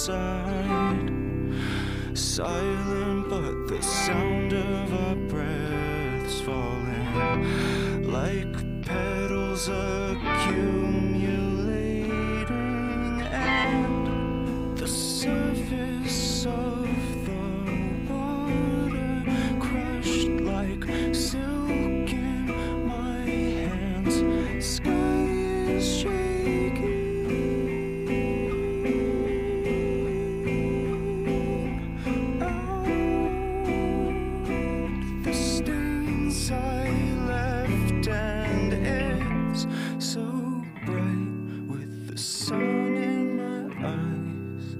side. Silent, but the sound of our breaths falling like petals accumulating, and the surface of the water crushed like silk in my hands. Sky is shaking. I left, and it's so bright with the sun in my eyes.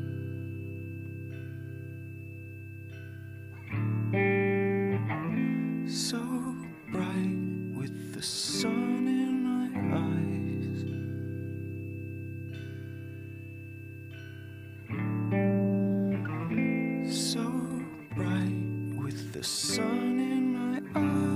So bright with the sun in my eyes. So bright with the sun in my eyes.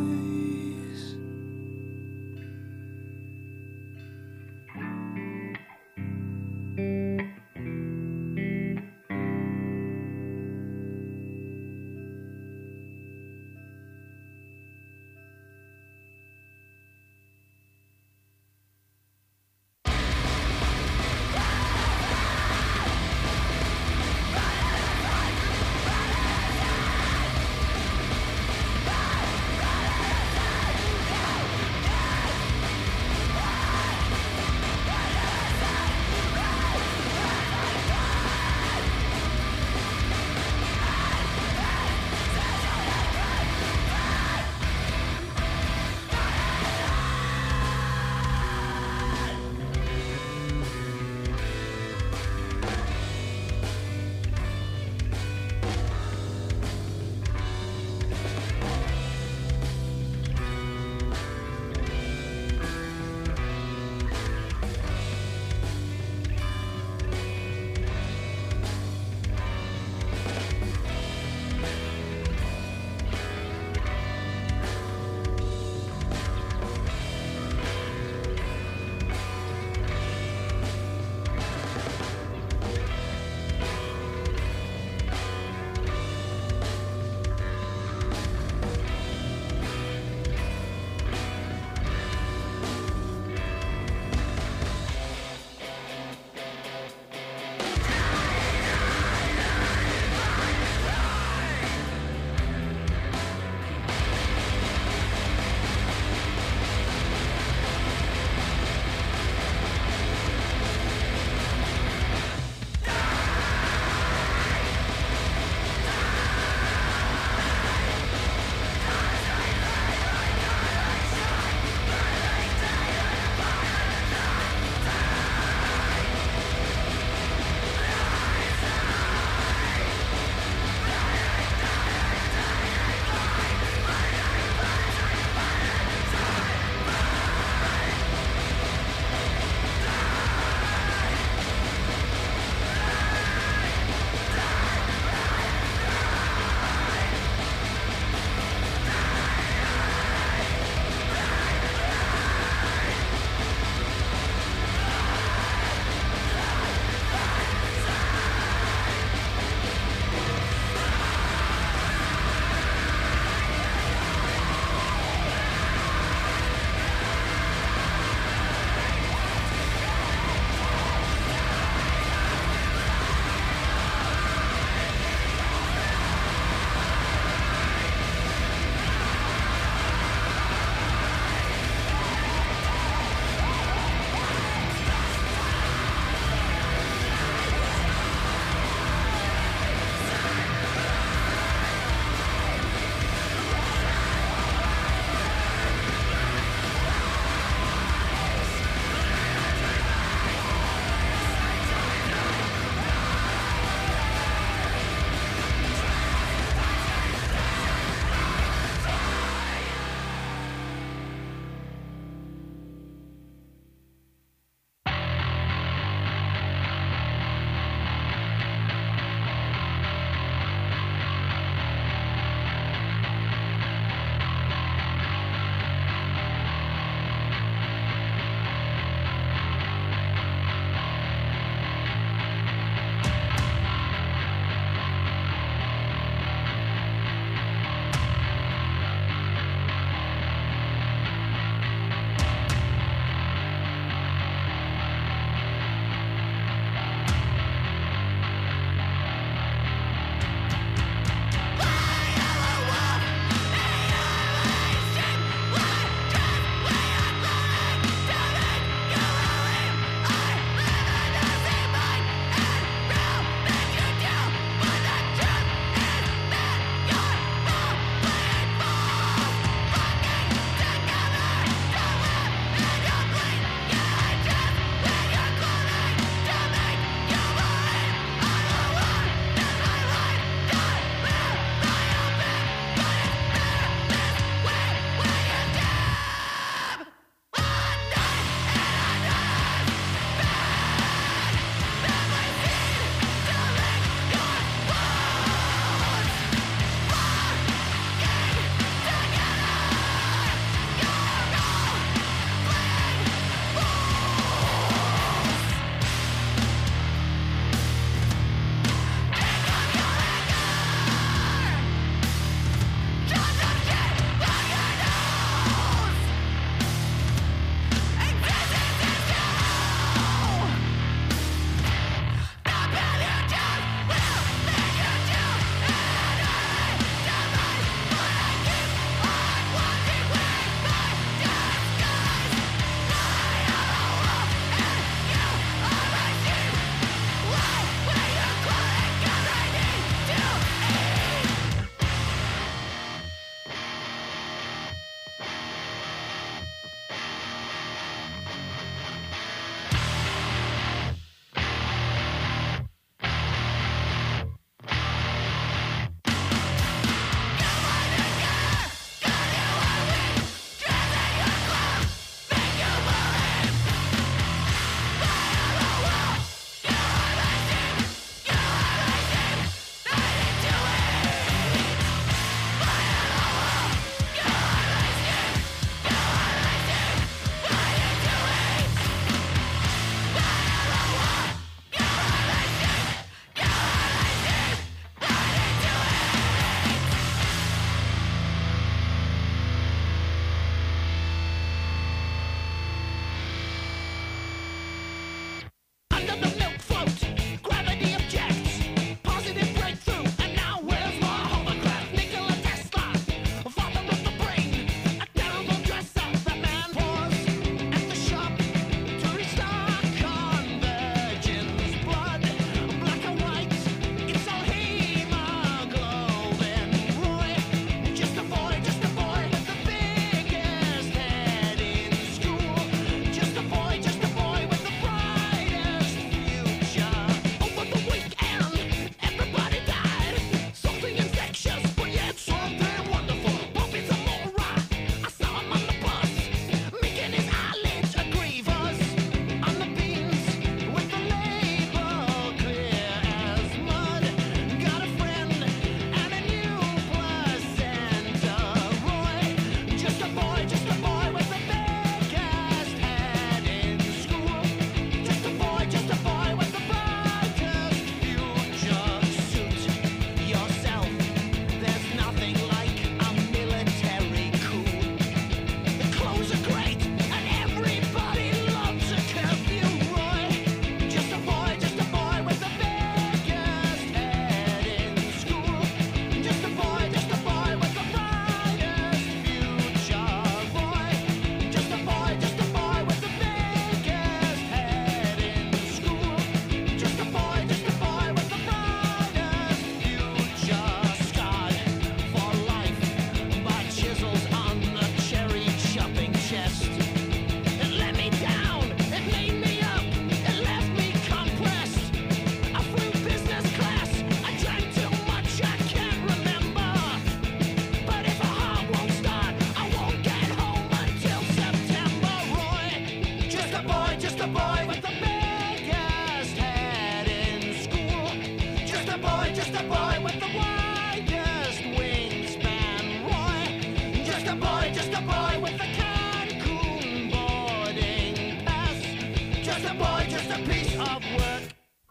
a boy with the widest wingspan, Roy. Just a boy with the Cancun boarding pass. Just a boy, just a piece of work.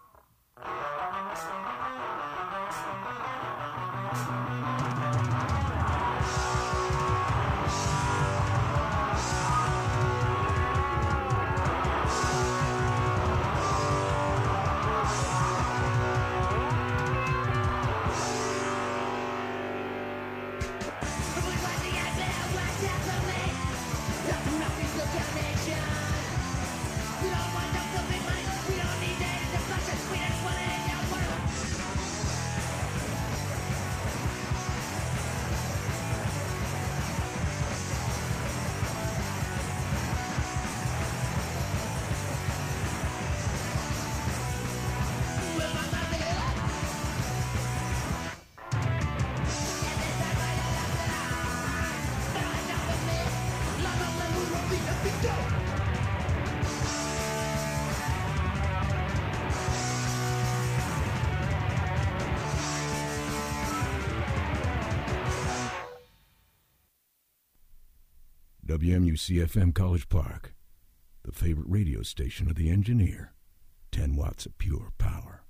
WMUC-FM College Park, the favorite radio station of the engineer. 10 watts of pure power.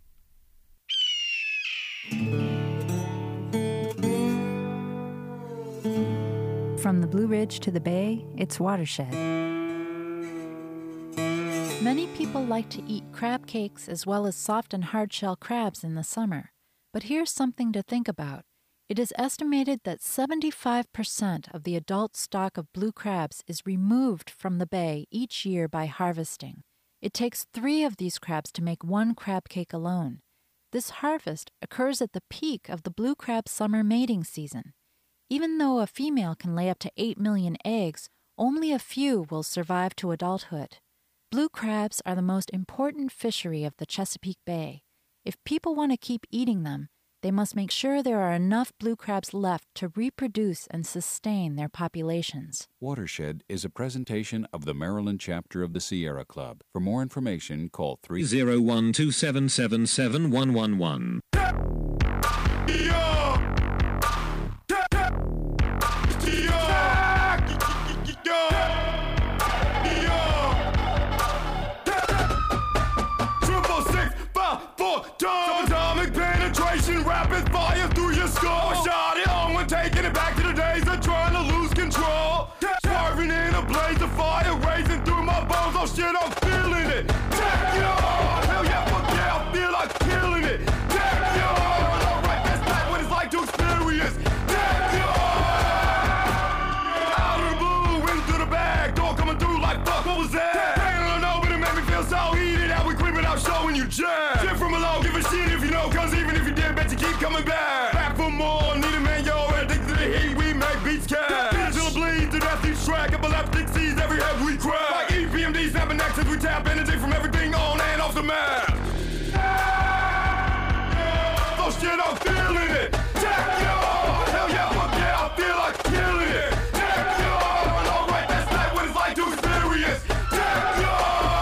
From the Blue Ridge to the Bay, it's Watershed. Many people like to eat crab cakes as well as soft and hard-shell crabs in the summer. But here's something to think about. It is estimated that 75% of the adult stock of blue crabs is removed from the bay each year by harvesting. It takes 3 of these crabs to make 1 crab cake alone. This harvest occurs at the peak of the blue crab summer mating season. Even though a female can lay up to 8 million eggs, only a few will survive to adulthood. Blue crabs are the most important fishery of the Chesapeake Bay. If people want to keep eating them, they must make sure there are enough blue crabs left to reproduce and sustain their populations. Watershed is a presentation of the Maryland chapter of the Sierra Club. For more information, call 301-277-7111. Atomic penetration, rapid fire through your skull. Shot it on when taking it back to the days of trying to lose control. Swerving in a blaze of fire, racing through my bones. Oh shit, I'm feeling it. Take it on. Hell yeah, fuck yeah, I feel like killing it. Take it on. Alright, that's not what it's like to experience. Take it on. Out of the blue, into the bag, door coming through like fuck, what was that? Pain on open, it made me feel so heated. How we creeping out, showing you jazz. Shit from below, give a shit if you know, cause even if you did, bet you keep coming back. Back for more, need a man, yo, addicted to the heat, we make beats cash. Until it bleeds to death each track, epileptic sees every head we crack. Like EPMD snapping nexus, we tap energy from everything on and off the map. Oh shit, I'm feeling it. Take yo, hell yeah, fuck yeah, I feel like killing it. Take yo, alright, that's not what it's like to experience. Take yo,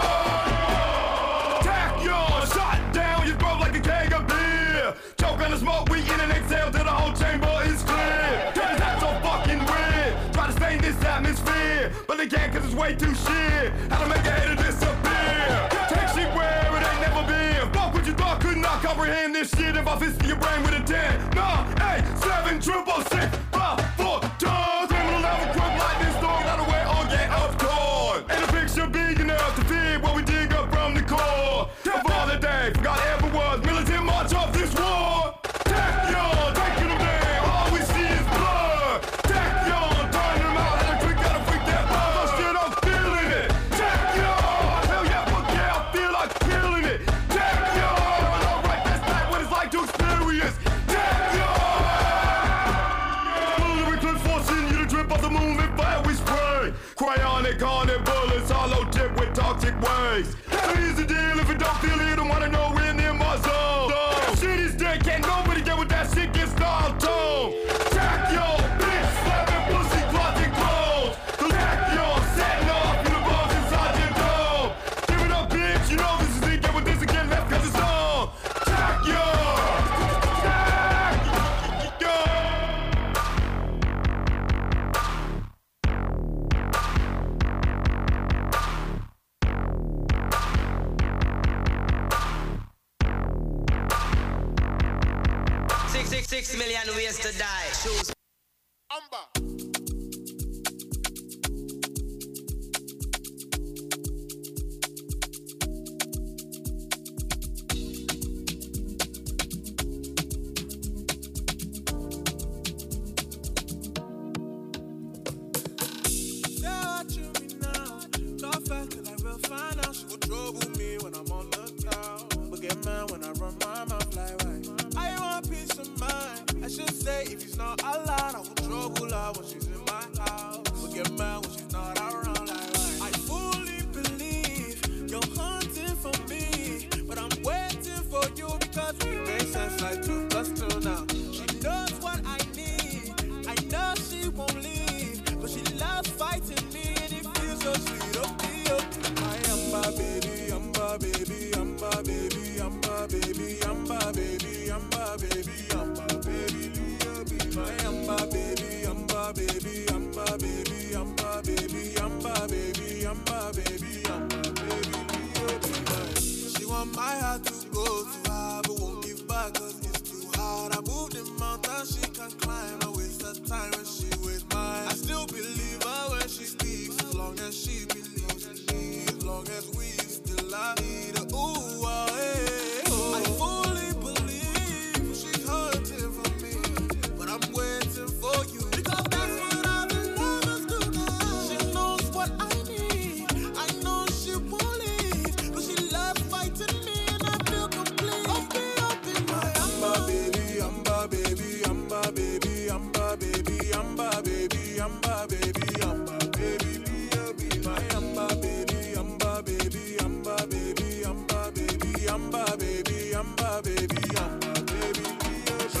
shot down your throat like a keg of beer. Choke on the smoke, we in and exhale till the whole chamber is clear. Cause that's so fucking weird. Try to stay in this atmosphere, but they can't cause it's way too shit. How to make a hater disappear. Take shit where it ain't never been. Fuck what you thought, could not comprehend this shit if I fist your brain with a 10. 9, 8, 7, 666, 5, 4 tons. Criminal level crook like this storm, not aware or get up torn. And the picture big enough to fit what we dig up from the core. Of all the day, forgot ever was militant march off this war. Take your, taking them down, all we see is blood. Take your, turn them out, electric, gotta freak that blood. Oh shit, I'm feeling it. Take your, hell yeah, fuck yeah, I feel like killing it. Take your, alright, that's not what it's like to experience. Take your, bullet clip forcing you to drip off the moon with fire we spray. Cryonic, haunted bullets, hollow tip with toxic waste. So here's the deal, if you don't feel it, don't wanna know we're near my zone. Shit is dead, can't nobody get with that shit, get style tone. Jack yo, bitch, slapping pussy, closet clothes. Jack yo, setting off in the bones inside your dome. Give it up, bitch, you know this is it, get with this again, left cause it's on. Jack yo. 6 million ways to die. Choose. Find out she will trouble me when I'm on the town. But get mad when I run my mouth like right. I want peace of mind. I should say if he's not allowed, I will trouble her when she's in my house. But get mad when she's not around like right. I fully believe you're hunting for me, but I'm waiting for you because we make sense like 2 plus 2 now. She knows what I need. I know she won't leave, but she loves fighting me and it feels so sweet. Baby, Amba baby, Amba baby, Amba baby, Amba baby, Amba baby, Amba baby, Leo be my Amba baby, Amba baby, Amba baby, Amba baby, Amba baby, Amba baby, Amba baby, Leo be mine. She want my heart to go to her, but won't give back 'cause it's too hard. I moved the mountain, she can climb. I waste her time when she with mine. I still believe her when she speaks, as long as she believes in me, as long as we still I need her. Ooh, hey, oh. I fully believe she's hunting for me, but I'm waiting for you because that's what other lovers do now. She knows what I need. I know she won't leave, but she loves fighting me, and I feel complete. Up in my Amba baby, Amba baby, Amba baby, Amba baby, Amba baby, Amba baby, Amba baby, Leo be my Amba baby, Amba baby, Amba baby, Amba baby, Amba baby, Amba baby, Amba baby, Leo be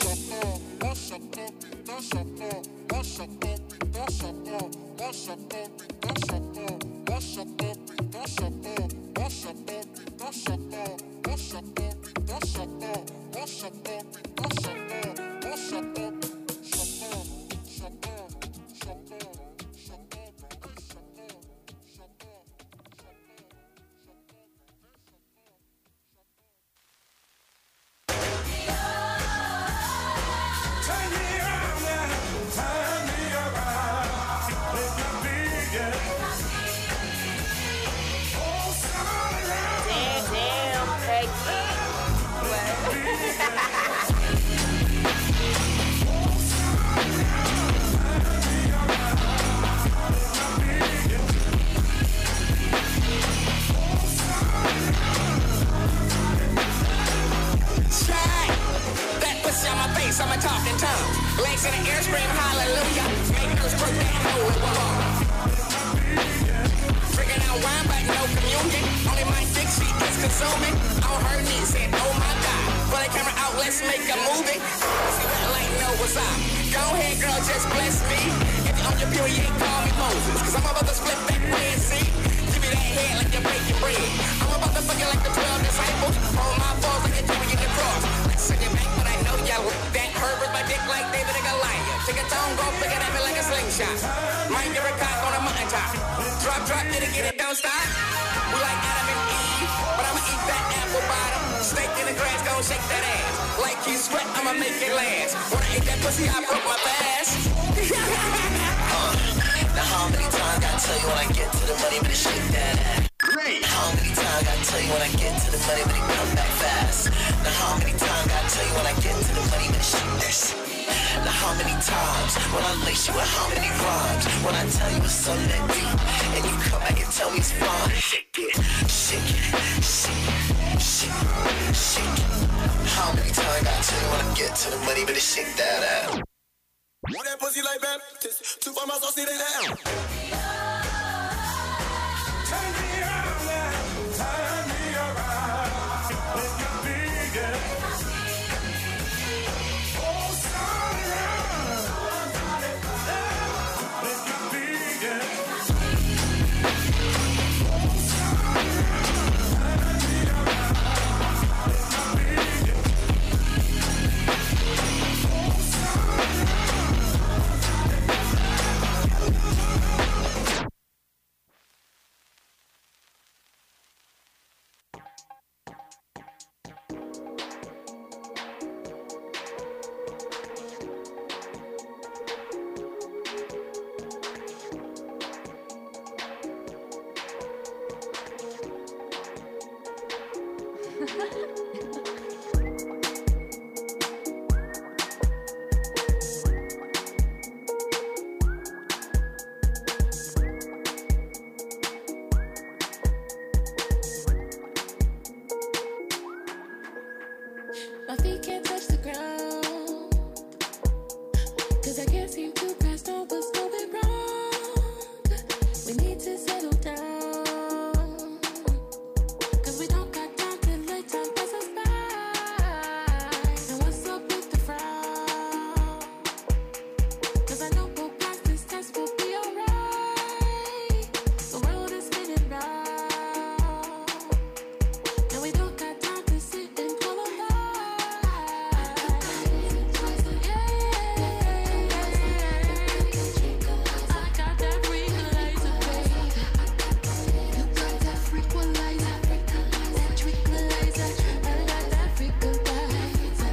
I'm a talking tongue. Legs in the air, scream hallelujah. Make those broke that hole in wall. Drinking out wine, but no communion. Only my dick she is consuming. On her knees, said, oh my God. Pull the camera out, let's make a movie. See that light, know what's up. Go ahead, girl, just bless me. If you're on your period, call me Moses. 'Cause I'm about to split that Red Sea. Give me that head like you're breaking bread. I'm about to fuck it like the 12 disciples. Hold my balls like you're doing the cross. Let's send it back, but I know y'all that hurt with my dick like David and Goliath. Take a tone, go pick it up like a slingshot. Might give a cock on a mountaintop. Drop, get it, don't stop. We like Adam and Eve, but I'ma eat that apple bottom. Steak in the grass, gon' shake that ass. Like you sweat, I'ma make it last. Wanna eat that pussy, I broke my fast. Now how many times I tell you when I get to the money, but it shake that ass. How many times I tell you when I get to the money, but it come back fast. Now how many times I tell you when I get to the money, but it shake that shit. Now how many times when I lace you with how many rhymes? When I tell you it's something that deep, and you come back and tell me it's fine. Shake it, shake it, shake it, shake it, shake it. How many times I tell you when I get to the money, but it shake that ass. Want that pussy like Baptist? 2 for my sauce, see that down. Turn me around now, turn me around. Let me be, yeah. Oh, turn around. Let me be, yeah. Oh, turn me around. Let me be, yeah. Oh, turn around. My feet can't touch the ground, 'cause I can't seem to grasp on what's going wrong. We need to settle down, 'cause we don't got time to let time pass us by. And what's up with the frown? 'Cause I know we'll pass this test, we'll be alright. The world is spinning round, and we don't got time to sit and dwell on lies. I got that frequencer, baby. You got that frequencer, that tranquilizer. I got that frequencer.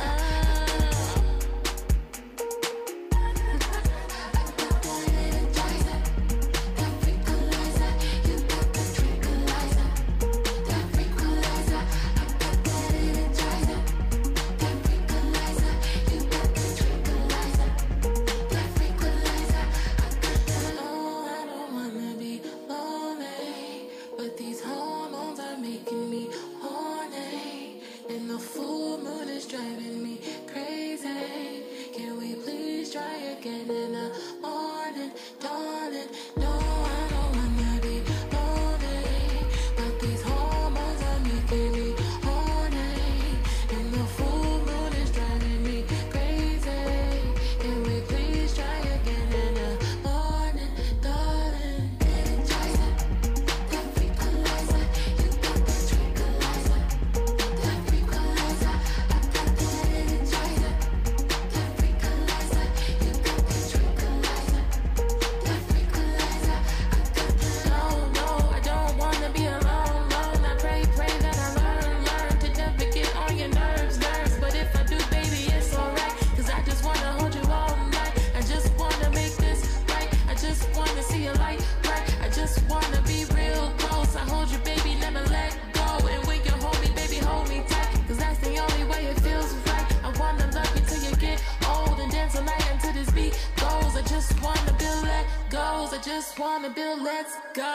I don't wanna be lonely, but these hormones are making me horny, and the full moon is driving me crazy. Can we please try again in the morning, darling? No, I don't wanna be lonely, but these hormones are making me horny, and the full moon is driving me crazy. Can we please try again in the morning, darling? Energizer, that frequencer, you got that tranquilizer. That frequencer, I got that energizer. That frequencer, you got that tranquilizer. That frequencer, I got that. No, I don't wanna be alone. I pray that I learn to never get on your nerves. But if I do, baby, it's alright, 'cause I just wanna hold you all night. I just wanna make this right. I just wanna see a light bright. I just wanna be real close. I hold you, baby, never let go. And when you hold me, baby, hold me tight, 'cause that's the only way it feels right. I wanna love you till you get old and dance all night until this beat goes. I just wanna build let goes. I just wanna build let's go.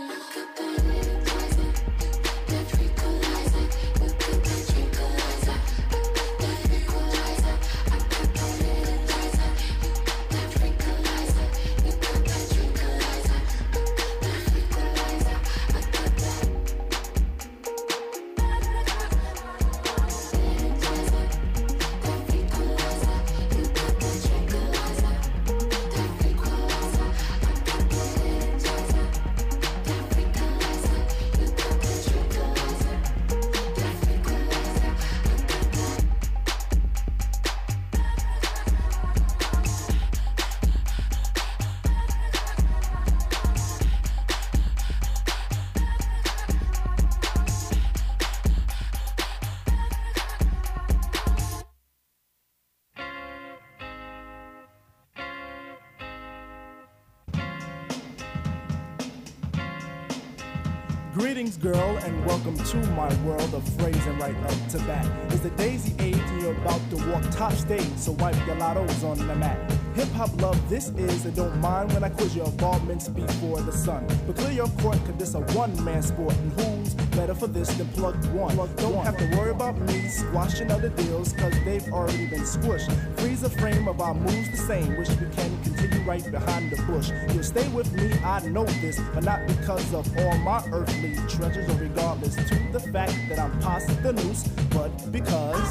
Greetings, girl, and welcome to my world of phrasing right up to bat. It's the daisy age and you're about to walk top stage, so wipe your lottos on the mat. Hip-hop love this is, and don't mind when I quiz your involvements before the sun. But clear your court, 'cause this a one-man sport, and who's better for this than Plug One? Don't have to worry about me squashing other deals, 'cause they've already been squished. Freeze the frame of our moves the same, wish we can continue right behind the bush. You'll stay with me, I know this, but not because of all my earthly treasures, or regardless to the fact that I'm past the noose, but because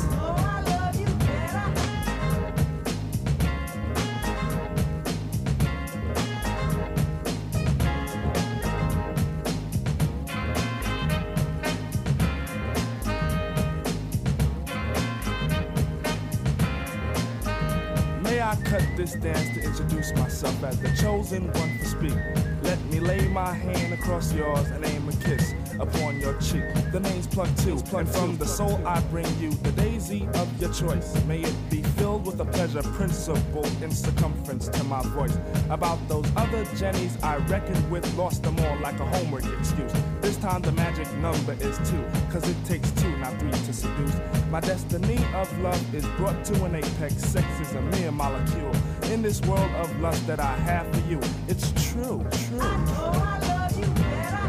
I cut this dance to introduce myself as the chosen one to speak. Let me lay my hand across yours and aim a kiss upon your cheek. The name's Plug Two, and from the soul I bring you the daisy of your choice. May it be filled with a pleasure principle in circumference to my voice. About those other Jennies I reckoned with, lost them all like a homework excuse. This time the magic number is 2, 'cause it takes 2, not 3 to seduce. My destiny of love is brought to an apex. Sex is a mere molecule in this world of lust that I have for you. It's true, true. I love you better.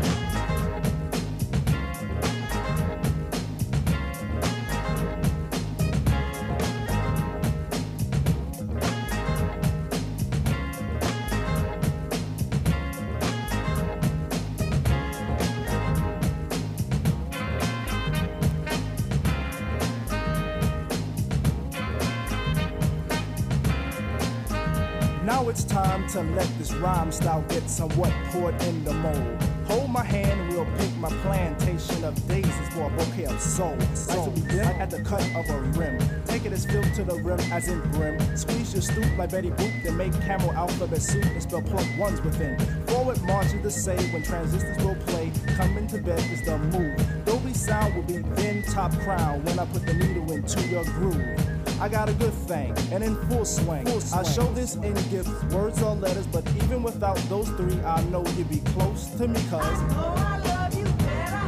Now it's time to let this rhyme style get somewhat poured in the mold. Hold my hand, we'll pick my plantation of daisies for a bouquet of soul. Like to begin at the cut of a rim. Take it as filled to the rim as in brim. Squeeze your stoop like Betty Boop, then make camel alphabet soup and spell plug ones within. Forward march is the say when transistors will play. Coming to bed is the move. Dolby sound will be then top crown when I put the needle into your groove. I got a good thing, and in full swing. I show this in gifts, words or letters, but even without those three, I know you'd be close to me, cuz I love you better.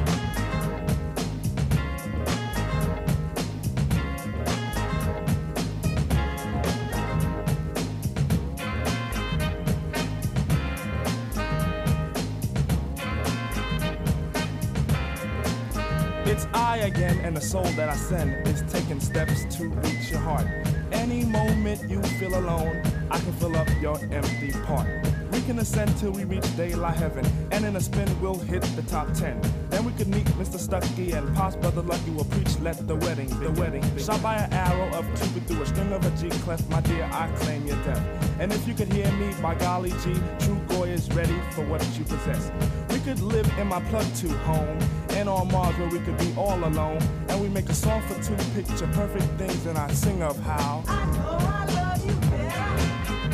It's I again, and the soul that I send is taking steps to reach your heart. Any moment you feel alone, I can fill up your empty part. We can ascend till we reach daylight heaven, and in a spin we'll hit the top 10. Then we could meet Mr. Stucky and Pops Brother Lucky will preach, let the wedding be. Shot by an arrow of Cupid through a string of a G clef, my dear, I claim your death. And if you could hear me, by golly G, True Goy is ready for what you possess. We could live in my plug 2 home, and on Mars where we could be all alone. And we make a song for two picture perfect things, and I sing of how I know I love you better.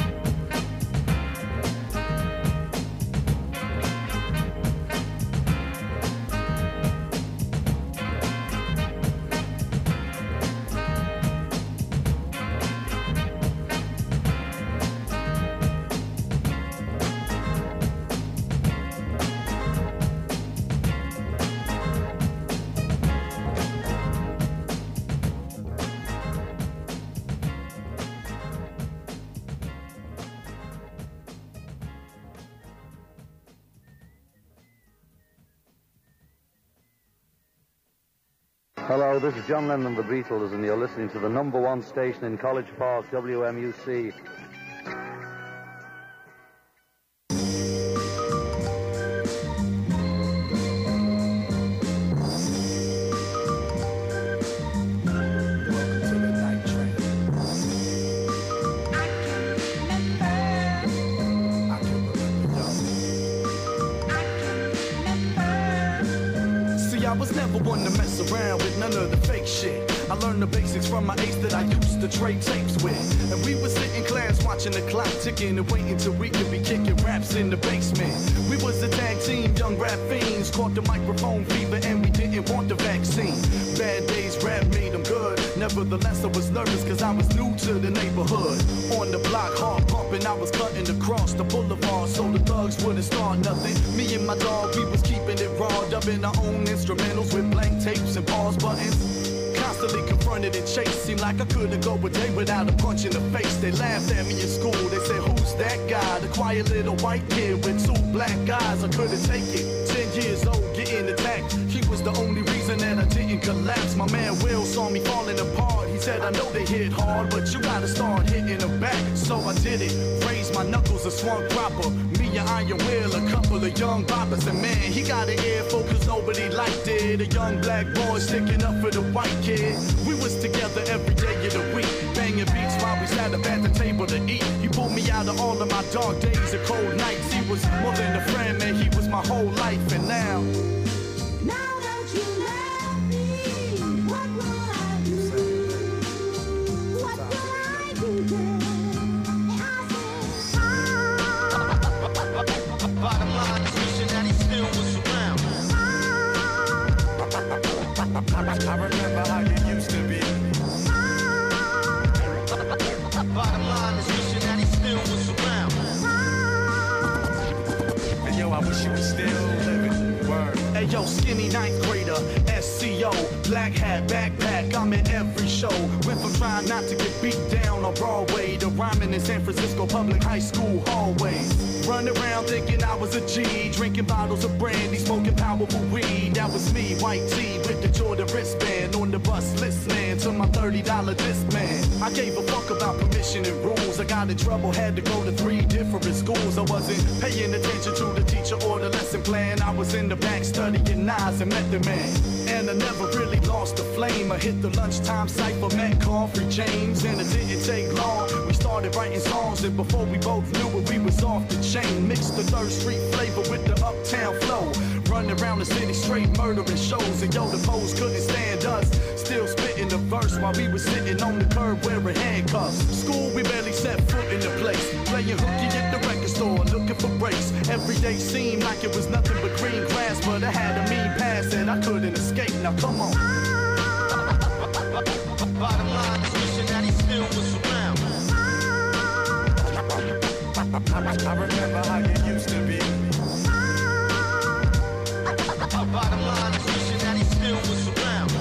Hello, this is John Lennon of the Beatles, and you're listening to the #1 station in College Park, WMUC. I was never one to mess around with none of the fake shit. I learned the basics from my ace that I used to trade tapes with. And we was sitting in class watching the clock ticking and waiting till we could be kicking raps in the basement. We was a tag team, young rap fiends, caught the microphone fever and we didn't want the vaccine. Bad days, rap made them good. Nevertheless, I was nervous cause I was new to the neighborhood. On the block, hard pumping, I was cutting across the boulevard so the thugs wouldn't start nothing. Me and my dog, we was keeping it raw, dubbing our own instrumentals with blank tapes and pause buttons. Constantly confronted and chased, seemed like I couldn't go a day without a punch in the face. They laughed at me in school, they said, who's that guy? The quiet little white kid with two black eyes. I couldn't take it, 10 years old, getting attacked. He was the only reason that I didn't collapse. My man Will saw me falling apart. He said, I know they hit hard, but you gotta start hitting them back. So I did it, raised my knuckles and swung proper. Me and Iron Will, a couple of young boppers. And man, he got an earful cause nobody liked it. A young black boy sticking up for the white kid. We was together every day of the week, banging beats while we sat up at the table to eat. He pulled me out of all of my dark days and cold nights. He was more than a friend, man, he was my whole life. And now that you left me, what will I do? What will I do then? Bottom line is wishing that he still was around. I remember how you used to be. Bottom line is wishing that he still was around. And yo, I wish you was still living. Word. Hey yo, skinny ninth grader, SCO, black hat, backpack, I'm in every show. Went from trying not to get beat down on Broadway to rhyming in San Francisco public high school hallways. Run around thinking I was a G, drinking bottles of brandy, smoking powerful weed. That was me, white tee with the Jordan wristband, on the bus listening to my $30 Discman. I gave a fuck about permission and rules. I got in trouble, had to go to 3 different schools. I wasn't paying attention to the teacher or the lesson plan. I was in the back studying Nas and Method Man. and I never really lost the flame. I hit the lunchtime cypher, met Coffrey James, and it didn't take long. We started writing songs, and before we both knew it, we was off the chain. Mixed the Third Street flavor with the uptown flow. Running around the city straight murdering shows, and yo, the foes couldn't stand us. Still spitting the verse while we was sitting on the curb wearing handcuffs. School, we barely set foot in the place. Playing hooky at the record store, looking for breaks. Every day seemed like it was nothing but green grass, but I had a mean past and I couldn't escape. Now come on. Bottom line is wishing that he still was around. I remember how you used to be. Bottom line is wishing that he still was around.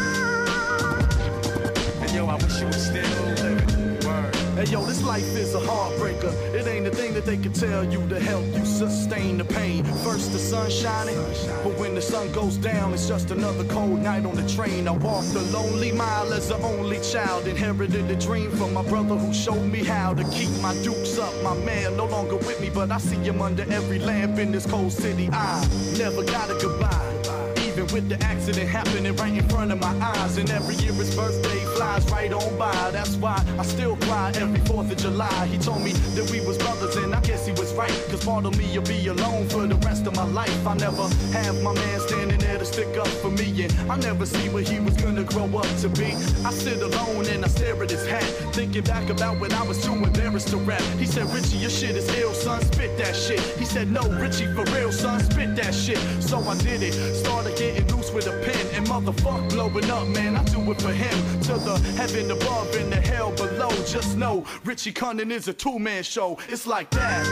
And yo, I wish you were still living. Word. Hey yo, this life is a heartbreaker. It ain't a thing that they can tell you to help you sustain the pain. First the sun shining, but when the sun goes down, it's just another cold night on the train. I walked a lonely mile as the only child. Inherited a dream from my brother who showed me how to keep my dukes up. My man no longer with me, but I see him under every lamp in this cold city. I never got a goodbye. Even with the accident happening right in front of my eyes. And every year his birthday flies right on by. That's why I still cry every 4th of July. He told me that we was brothers and I guess he was right. Cause part of me will be alone for the rest of my life. I never have my man standing there to stick up for me. And I never see what he was gonna grow up to be. I sit alone and I stare at his hat, thinking back about when I was too embarrassed to rap. He said, Richie, your shit is ill, son, spit that shit. He said, no, Richie, for real, son, spit that shit. So I did it, started getting loose with a pen. And motherfuck blowing up, man, I do it for him. To the heaven above and the hell below. Just know, Richie Cunning is a two-man show. It's like that.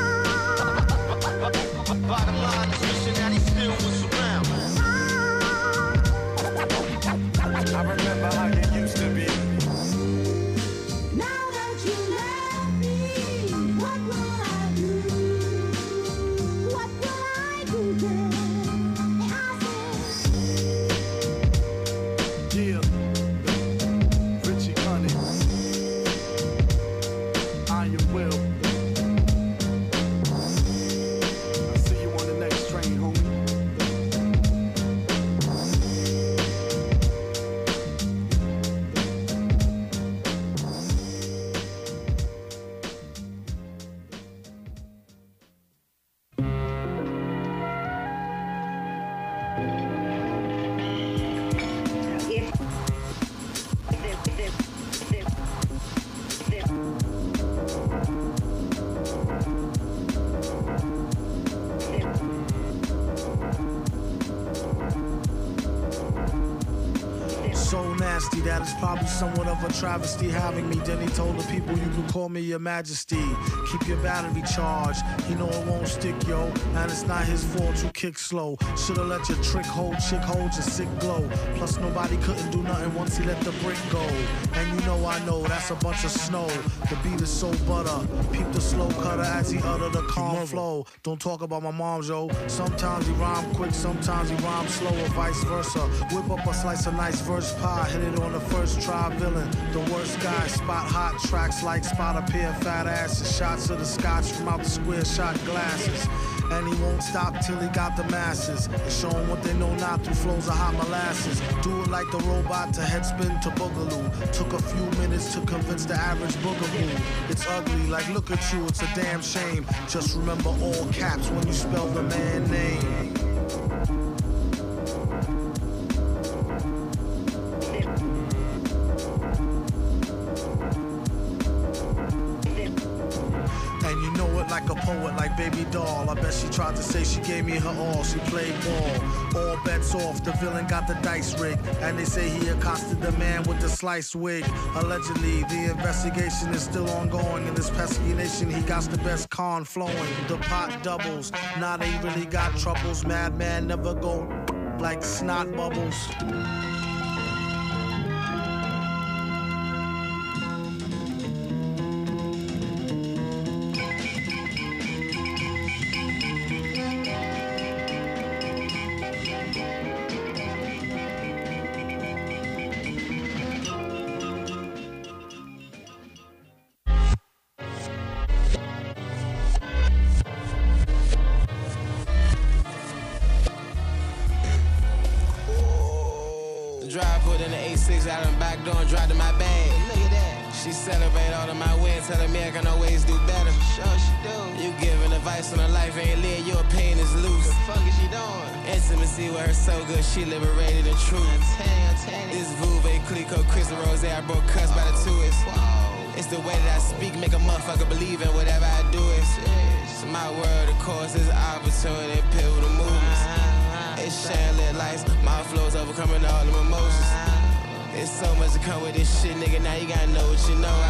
Bottom line is wishing that he still was around. I remember how you used to be. Now that you left me, what will I do? What will I do then? Yeah, Richie Cunning, Iron Will. I'll see you on the next train, homie. That is probably somewhat of a travesty having me. Then he told the people, you can call me your majesty. Keep your battery charged. He know it won't stick, yo. And it's not his fault you kick slow. Should've let your trick hold, chick hold your sick glow. Plus nobody couldn't do nothing once he let the brick go. And you know I know that's a bunch of snow. The beat is so butter. Peep the slow cutter as he utter the calm flow. Don't talk about my mom, yo. Sometimes he rhyme quick, sometimes he rhyme slow, or vice versa. Whip up a slice of nice verse pie, hit it on the first try, villain. The worst guy, spot hot tracks like spot a pair of fat asses. Shots of the scotch from out the square shot glasses. And he won't stop till he got the masses. And show them what they know now through flows of hot molasses. Do it like the robot to headspin to boogaloo. Took a few minutes to convince the average boogaboo. It's ugly, like look at you, it's a damn shame. Just remember all caps when you spell the man name. Like a poet, like Baby Doll. I bet she tried to say she gave me her all. She played ball. All bets off. The villain got the dice rigged. And they say he accosted the man with the sliced wig. Allegedly, the investigation is still ongoing. In this pesky nation, he got the best con flowing. The pot doubles. Now they really got troubles. Madman never go like snot bubbles. back door and dropped in my bag. Look at that. She celebrate all of my wins, telling me I can always do better. Sure she do. You giving advice on her life, ain't lit, your pain is loose. The fuck is she doing? Intimacy with her so good, she liberated and true. I'm telling you. This Vouvet, Clico, Chris and Rose, I broke cuss by the twist. It's the way that I speak, make a motherfucker believe in whatever I do. It's my word, of course, it's opportunity, pivotal movements. It's sharing lit lights, my flows overcoming all the emotions. There's so much to come with this shit, nigga, now you gotta know what you know.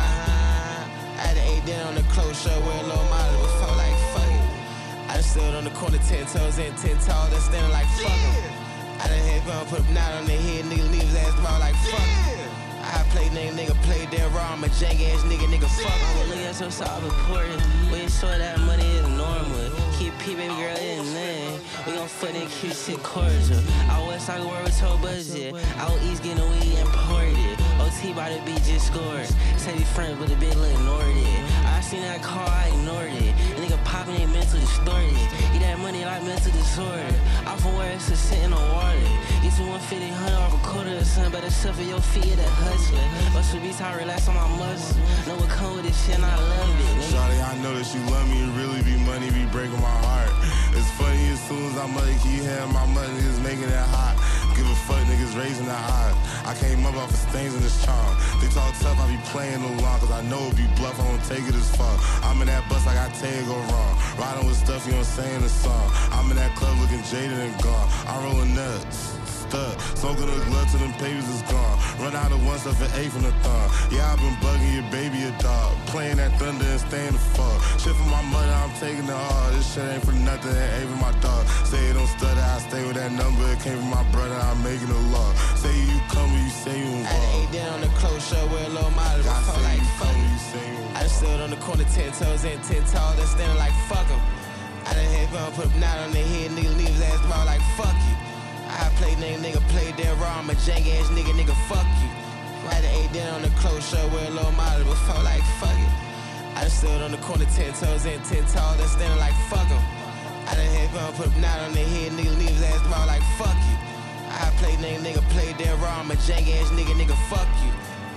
I had to 8 down on the clothes show, wear a low model before, like, fuck it. I done stood on the corner 10 toes in, 10 tall, then standing like, fuck em. I done hit bone, put a knot on their head, nigga, leave his ass ball like, fuck em. I play nigga, play dead raw, I'm a jank ass nigga, fuck em. Look at so soft important, we ain't sure that money is normal. Keep P, baby girl, in name. We gon' foot and keep shit cordial. Out west, I can work with your budget. Out east, getting weed imported. OT by the beat just scored. Say these friends, but the bitch look ignored it. I seen that car, I ignored it. A nigga poppin' ain't mental distorted. Eat that money like mental disorder. Off of where it's a sit in the water. Get you 150, 100 off a quarter or something. Better shuffle your feet at that hustler. But should be time relax on my muscles. Know what come with this shit and I love it. Nigga. Shawty, I know that you love me. It really be money, be breaking my heart. It's funny as soon as I'm money, keep having my money, niggas making it hot. Give a fuck, niggas raising their eyes. I came up off of stains in this charm. They talk tough, I be playing along, cause I know it be bluff, I don't take it as far. I'm in that bus, I got Tay go wrong. Riding with stuff, you don't say in the song. I'm in that club looking jaded and gone. I'm rolling nuts. Smoking the glove till them papers is gone. Run out of one stuff at 8 from the thumb. Yeah, I've been bugging your baby a dog. Playing that thunder and staying the fuck. Shit for my mother, I'm taking the hard. This shit ain't for nothing, it ain't for my dog. Say it don't stutter, I stay with that number. It came from my brother, I'm making a law. Say you come when you say you involved. I done 8 down on the clothes show, wear a low model before, like, fuck em. I done stood on the corner 10 toes in, 10 tall, then standing like, fuck em. I done hit bone, put a knot on their head, nigga, leave his ass ball like, fuck you. I play nigga, play dead raw, I'm a jank ass nigga, fuck you. I had to 8 down on the clothes show, wear a low model before, like, fuck it. I done stood on the corner 10 toes in, 10 tall, then standing like, fuck em. I done hit bone, put a knot on their head, nigga, leave his ass ball like, fuck you. I play nigga, play dead raw, I'm a jank ass nigga, fuck you.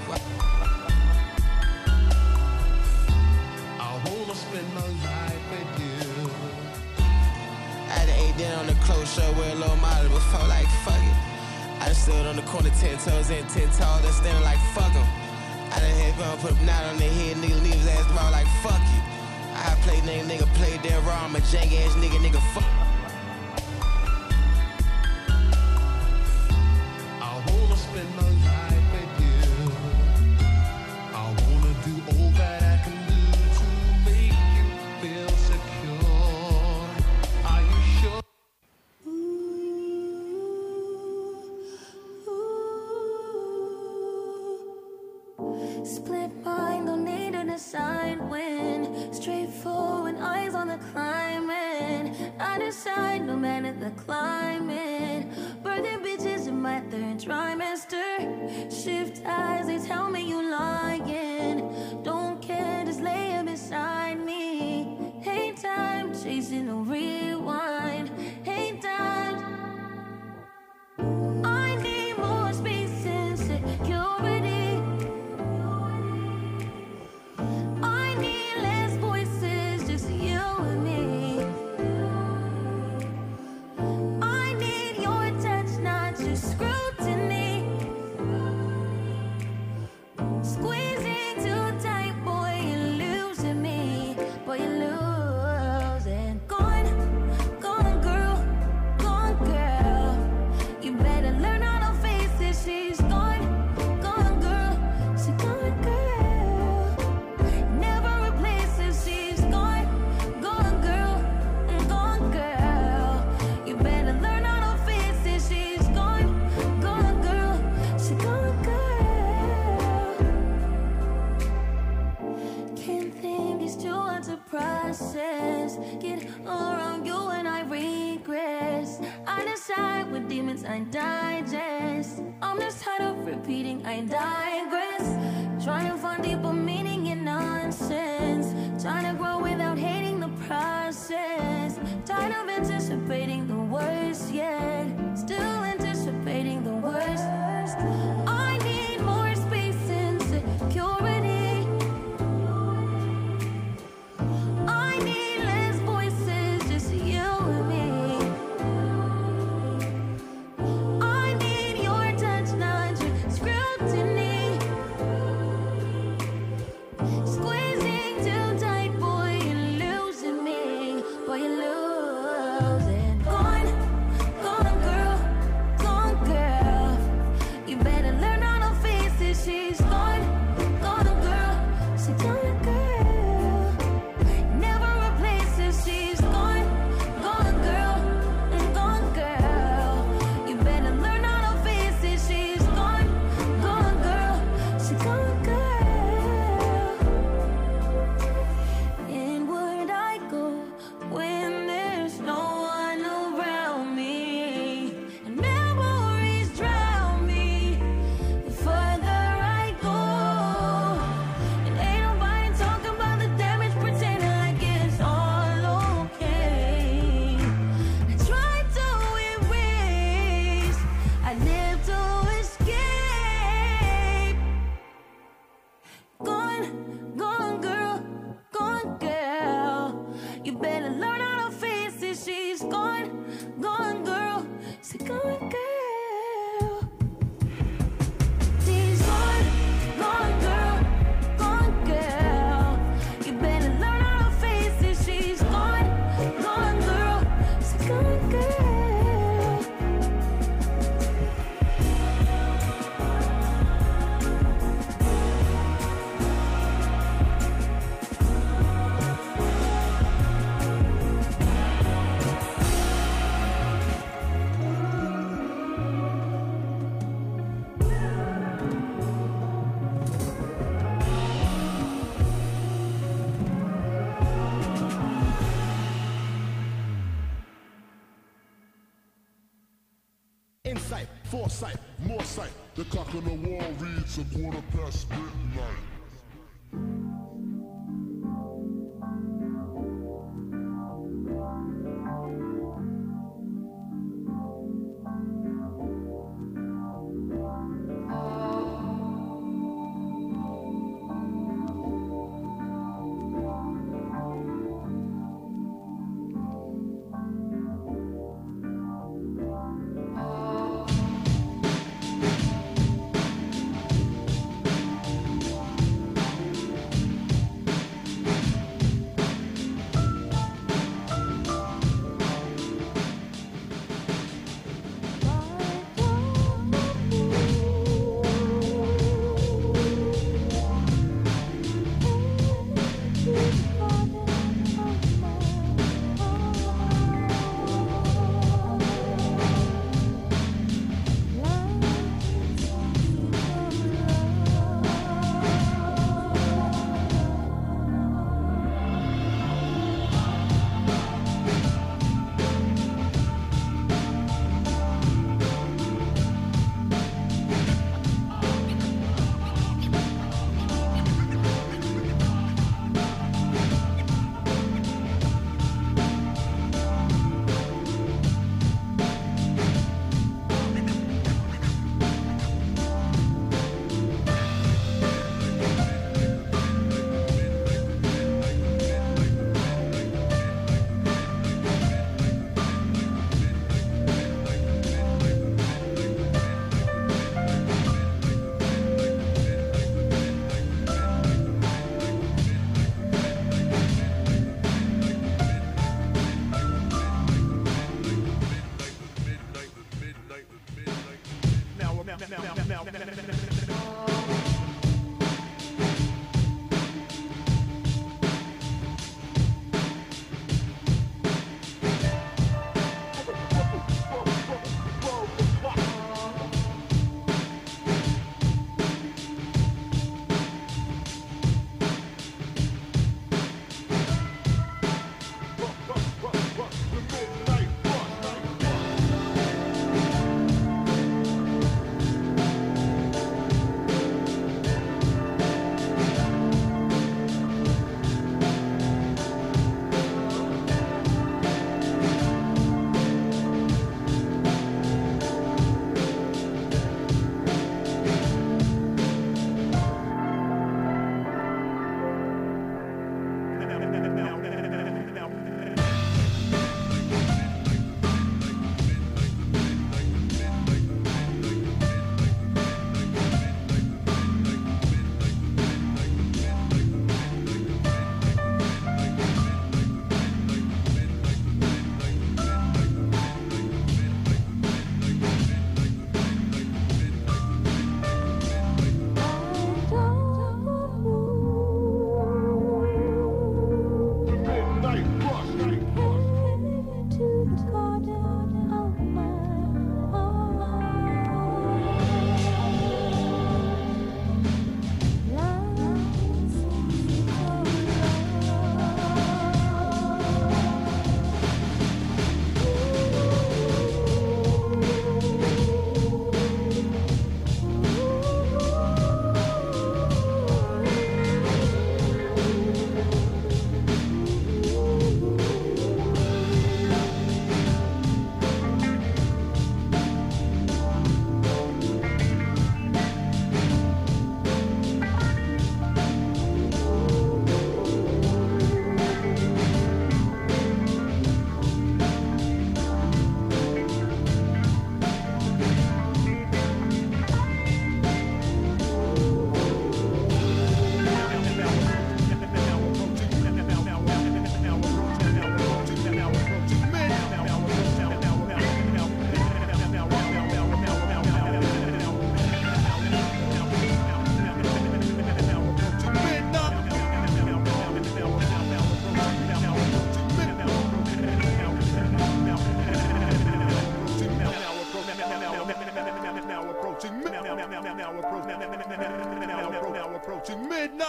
I wanna spend my life with you. I had to 8 down on the clothes show, wear a low model before, like, fuck it. I done stood on the corner 10 toes in, 10 tall, then standing like, fuck em. I done hit bone, put a knot on their head, nigga, leave his ass ball like, fuck you. I play nigga, play dead raw, I'm a jank ass nigga, fuck. I wanna spend my life with you. I wanna do all that I can do to make you feel secure. Are you sure? Split mind, don't need to decide when. Straightforward, eyes on the climbing. I decide no matter the climate. Birthing bitches in my 3rd trimester. Shift eyes, they tell me you lying. Don't care, just lay it beside me. Hate time, chasing a rewind. Hate time. I need more space and security. I need less voices, just you and me. I need your touch, not your scrutiny. Squeezing too tight, boy, you're losing me. Boy, you're losing. Gone, gone girl, gone girl. You better learn how to face it. She's gone, gone girl. She gone girl. Never replaces. She's gone, gone girl, gone girl. You better learn how to face it. She's gone, gone girl. She gone girl. Can't think, it's too hard to process. Get around you and I regress. I decide with demons I digest. I'm just tired of repeating, I digress. Trying to find deeper meaning in nonsense. Trying to grow without hating the process. Tired of anticipating the worst yet. Still anticipating the worst. I need more space. gone, gone girl, gone girl. You better learn how to face it. She's gone, gone girl, she's gone girl. She's gone, gone girl, gone girl. You better learn how to face it. She's gone, gone girl, she's gone girl. Insight, foresight, more sight. The clock on the wall reads midnight.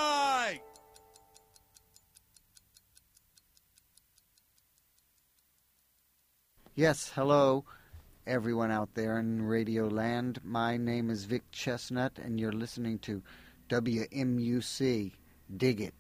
night. Yes, hello, everyone out there in Radio Land. My name is Vic Chestnut, and you're listening to WMUC. Dig it.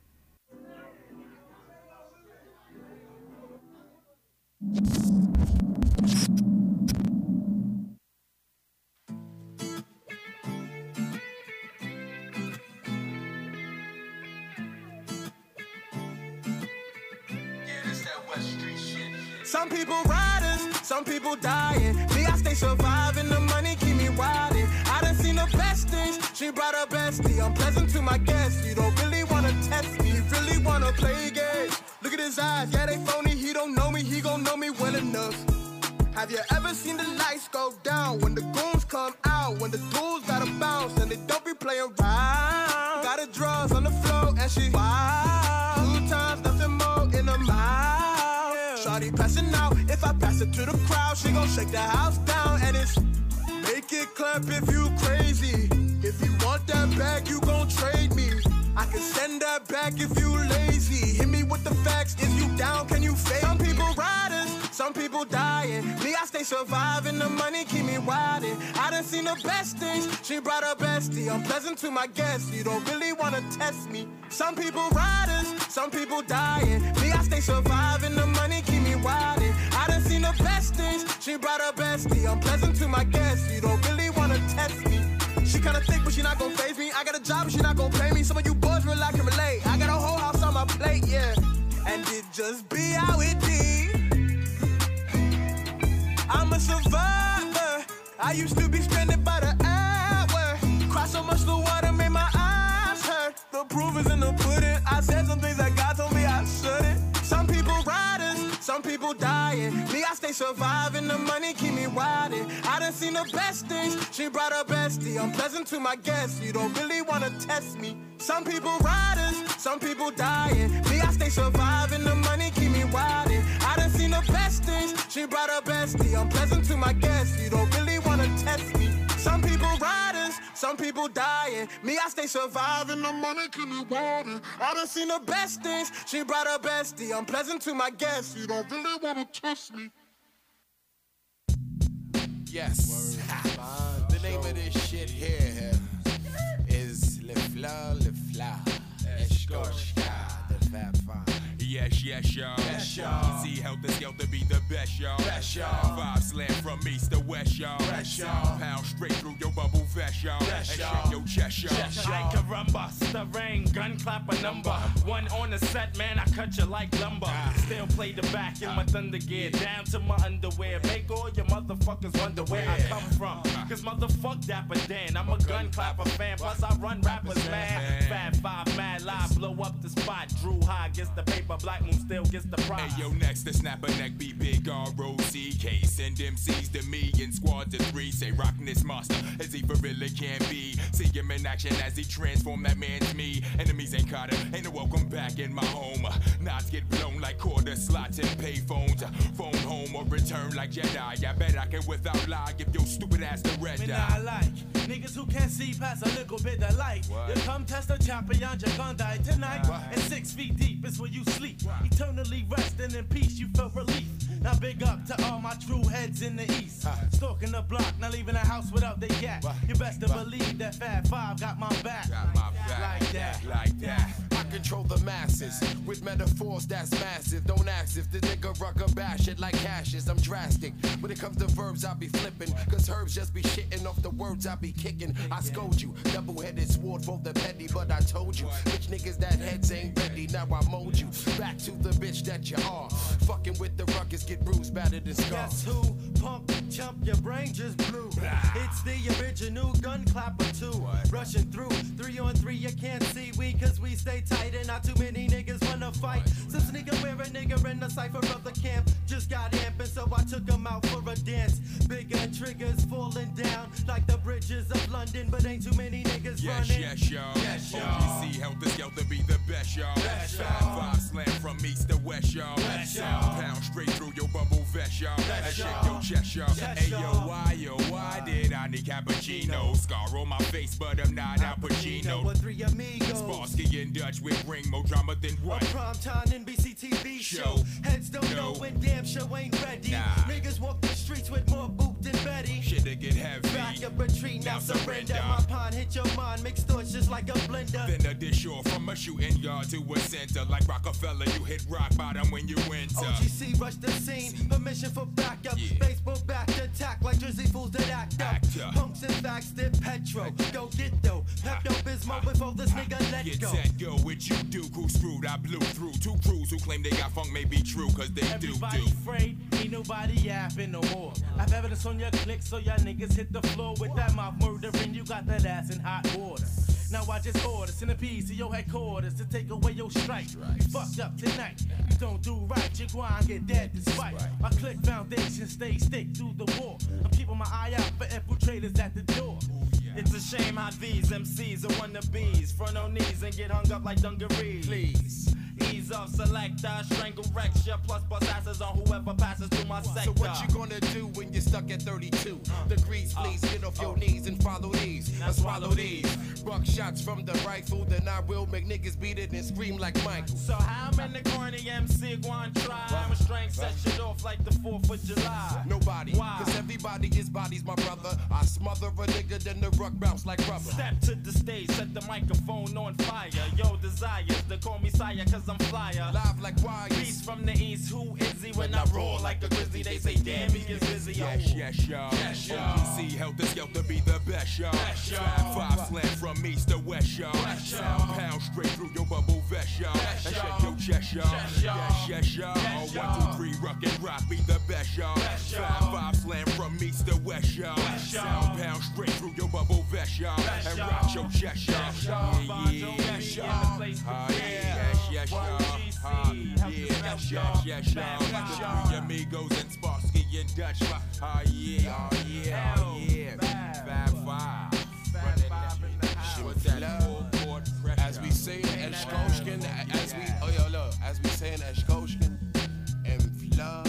Some people riders, some people dying. Me, I stay surviving, the money keep me riding. I done seen the best things, she brought her bestie. I'm pleasant to my guests, you don't really wanna test me, you really wanna play games. Look at his eyes, yeah they phony, he don't know me, he gon' know me well enough. Have you ever seen the lights go down when the goons come out, when the dudes gotta bounce and they don't be playing around? Got her drugs on the floor and she wild. 2 times, nothing more in her mouth. Shawty passing out, if I pass it to the crowd, she gon' shake the house down. And it's make it clap if you crazy. If you want that bag, you gon' trade me. I can send that back if you lazy. Hit me with the facts, if you down, can you fake? Some people riders, some people dying. Me, I stay surviving, the money keep me riding. I done seen the best things, she brought her bestie. I'm pleasant to my guests, you don't really wanna test me. Some people riders, some people dying. Me, I stay surviving, the money keep me riding. I done seen the best things, she brought her bestie. I'm pleasant to my guests, you don't really wanna test me. She kinda thick, but she not gon' faze me. I got a job, but she not gon' pay me. Some of you boys real I can relate. I got a whole house on my plate, yeah. And it just be how it be. I'm a survivor. I used to be stranded by the hour. Cried so much the water made my eyes hurt. The proof is in the pudding. I said some things that God told me I shouldn't. Some people riders, some people dying. Me, I stay surviving, the money keep me riding. I done seen the best things, she brought her bestie. I'm pleasant to my guests, you don't really wanna test me. Some people riders, some people dying. Me, I stay surviving, the money keep me riding. I done seen the best things, she brought her bestie. I'm pleasant to my guests, you don't really wanna test me. Some people riders, some people dying. Me, I stay surviving, the money keep me riding. I done seen the best things, she brought her bestie. I'm pleasant to my guests, you don't really wanna test me. Yes. The name of this shit here is Le Fleur, Le Fleur. Eshkoshka, the Fab Five. Yes, yes, y'all. Yes, y'all. See Helter Skelter be the best, y'all. Best, y'all. 5 slam from east to west, y'all. Best, y'all. Pound straight through your bubble vest, y'all. Best, And y'all. shake your chest, y'all. Yes, y'all. I caramba, stirring, gun clap a number. One on the set, man, I cut you like lumber. Still play the back in my thunder gear, down to my underwear. Make all your motherfuckers wonder where I come from. Cause motherfuck Dapper Dan, I'm a gun clapper fan. Plus I run rappers mad. Fat 5 mad live, blow up the spot. Drew High gets the paper, Black Moon still gets the prize. Hey, yo, next, the snapper neck be big R-O-C-K. Send MCs to me in squad to 3. Say, rockin' this monster as he for really can be. See him in action as he transform that man's me. Enemies ain't caught him, ain't no welcome back in my home. Knots get blown like quarter slots and pay phones. Phone home or return like Jedi. I bet I can without lie give your stupid ass the red Me eye. not like niggas who can't see past a little bit of light. You come test a champion, you're gonna die tonight. And 6 feet deep is where you sleep. Eternally resting in peace, you feel relief. Now big up to all my true heads in the east. Stalking the block, not leaving the house without the yak. You best to believe that Fat 5 got my back. Like that. Like that. I control the masses with metaphors that's massive. Don't ask if the nigga rucker bash it like ashes. I'm drastic. When it comes to verbs, I be flipping. Cause herbs just be shitting off the words I be kicking. I scold you, double-headed sword for the petty. But I told you, bitch niggas that heads ain't ready. Now I mold you back to the bitch that you are. Fucking with the ruckus, get bruised, battered and scarred. Guess who? Punk, chump, your brain just blew. It's the original gun clapper too. Rushing through 3 on 3, you can't see we cause we stay tight and not too many niggas wanna fight. Since nigga wear a nigga in the cypher of the camp just got amping, so I took him out for a dance. Bigger triggers falling down like the bridges of London, but ain't too many niggas running. Yes, y'all. Yes, y'all. OGC Helter Skelter be the best, y'all. Best, y'all. 5 slam from east to west, y'all. Best, y'all. Pound straight through your bubble vest, y'all. Best, And shake y'all. your Cheshire. Ayo, why did I need cappuccino? Scar on my face, but I'm not Al Pacino. With three amigos. Sparsky and Dutch, we bring more drama than what? A primetime NBC TV show. Heads don't know when damn show ain't ready. Niggas walk the streets with more boot than Betty. Shit to get heavy. Back up retreat, now surrender. My pond hit your mind, mixed thoughts just like a blender. Then a dish off from a shooting yard to a center. Like Rockefeller, you hit rock bottom when you enter. OGC rush the scene, permission for backup. Baseball back attack like Jersey fools that act up. Punks and facts, dip petro. Go get though. Pepto-Bismol before this nigga let get go. Set, go, what you do, crew screwed. I blew through two crews who claim they got funk may be true, cause they Everybody do. afraid, ain't nobody yapping no more. I've evidence on your click, so y'all niggas hit the floor with that mouth murdering. You got that ass in hot water. Now I just order centipedes to your headquarters to take away your strike. You fucked up tonight. You don't do right, you go and get dead despite. My click foundation stay stick through the war. I'm keeping my eye out for infiltrators at the door. It's a shame how these MCs are wannabes. Front on knees and get hung up like dungarees. Please. Ease off, selector, strangle recture, plus bust asses on whoever passes through my sector. So what you gonna do when you're stuck at 32 degrees? Please get off your knees and follow these. Now swallow these. Buck shots from the rifle, then I will make niggas beat it and scream like Michael. So how many corny MC go on try? My strength set shit off like the 4th of July. Nobody, Why? cause everybody is bodies, my brother. I smother a nigga, then the ruck bounce like rubber. Step to the stage, set the microphone on fire. Yo, desires to call me sire, cause I'm flyer. Live like wires. Beast from the east, who is he? When I roar like a grizzly, they say, damn, he gets busy. Yes, y'all. OGC, helter skelter, be the best, y'all. Five slam from east to west, y'all. Pound straight through your bubble vest, y'all. Shake your chest, y'all. Yes, y'all. 1, 2, 3, rock and rock, be the best, y'all. Five slam from east to west, y'all. Pound straight through your bubble vest, y'all. And rock your chest, y'all. Yes, y'all. Yes, y'all. Yes, y'all. The three amigos and Sparsky and Dutch. Yeah. 5-5. As we say in Eschkoshkin, as we say in Eschkoshkin, Floor,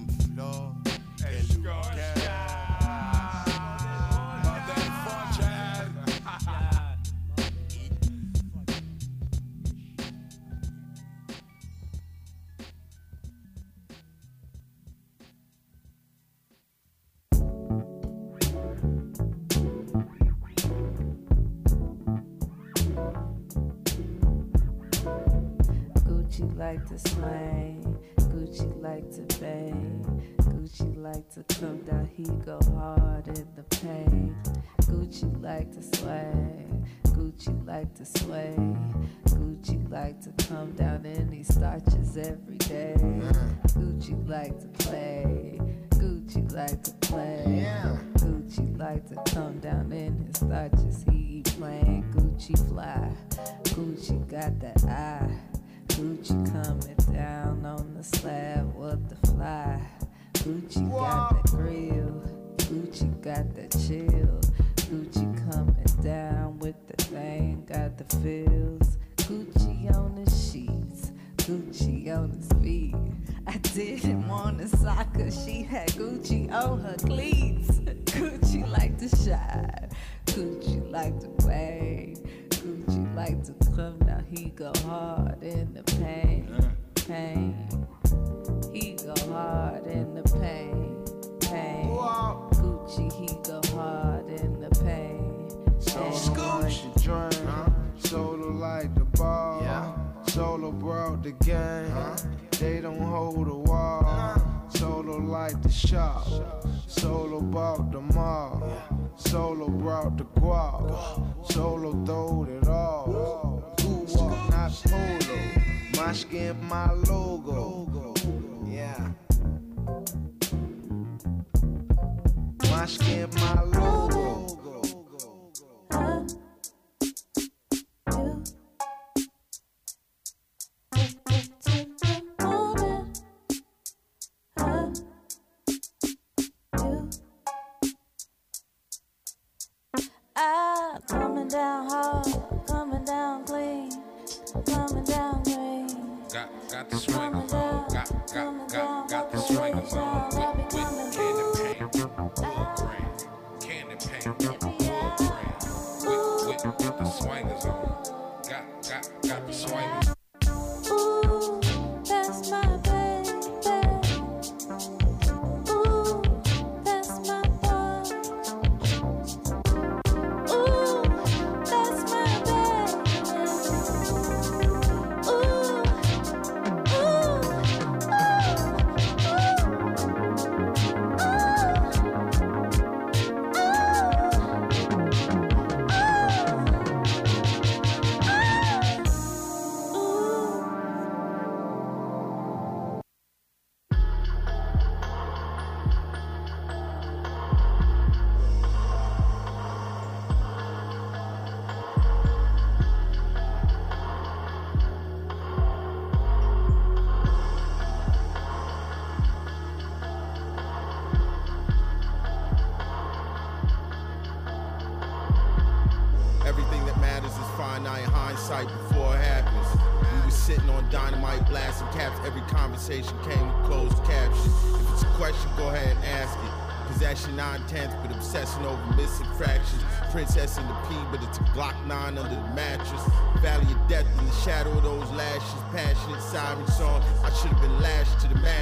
Gucci like to swing, Gucci like to bang, Gucci like to come down, he go hard in the pain. Gucci like to swing, Gucci like to sway, Gucci like to come down in these starches every day. Gucci like to play, Gucci like to play, Gucci like to come down in his starches, he playing Gucci fly, Gucci got that eye. Gucci coming down on the slab with the fly. Gucci got that grill. Gucci got that chill. Gucci coming down with the thing, got the feels. Gucci on the sheets. Gucci on his feet. I didn't want a sock 'cause she had Gucci on her cleats. Gucci like to shine. Gucci like to bang. Gucci like to come down, he go hard in the pain, pain. He go hard in the pain, pain. Gucci, he go hard in the pain. Solo like the drink, solo like the ball, solo brought the game. They don't hold the wall. Solo like the shop, solo bought the mall. Solo brought the guap, solo throwed it all. Who walk, not polo, my skin, my logo. Yeah. My skin, my logo. Coming down hard, coming down clean, coming down green. Got the swing, got the swing, quick in the pain. swingers on. Got the swingers. Ooh, that's my baby. Ooh, that's my boy. Ooh, that's my baby. Ooh, Everything that matters is finite hindsight before it happens. We were sitting on dynamite blasting caps. Every conversation came with closed captions. If it's a question, go ahead and ask it. Possession 9/10, but obsessing over missing fractions. Princess in the P, but it's a Glock 9 under the mattress. Valley of death in the shadow of those lashes. Passionate siren song. I should have been lashed to the mat.